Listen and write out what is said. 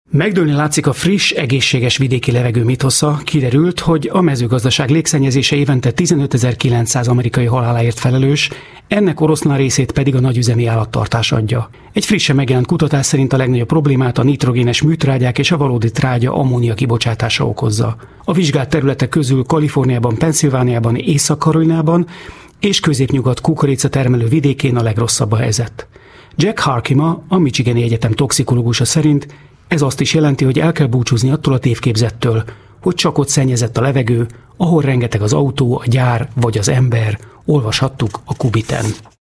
Megdőlni látszik a friss, egészséges vidéki levegő mitosza. Kiderült, hogy a mezőgazdaság légszennyezése évente 15.900 amerikai haláláért felelős, ennek oroszlán részét pedig a nagyüzemi állattartás adja. Egy frissen megjelent kutatás szerint a legnagyobb problémát a nitrogénes műtrágyák és a valódi trágya ammónia kibocsátása okozza. A vizsgált területek közül Kaliforniában, Pennsylvániában, Észak-Karolinában és középnyugat kukorica termelő vidékén a legrosszabb a helyzet. Jack Harkima, a Michigani Egyetem toxikológusa szerint ez azt is jelenti, hogy el kell búcsúzni attól a tévképzettől, hogy csak ott szennyezett a levegő, ahol rengeteg az autó, a gyár vagy az ember, olvashattuk a Kubiten.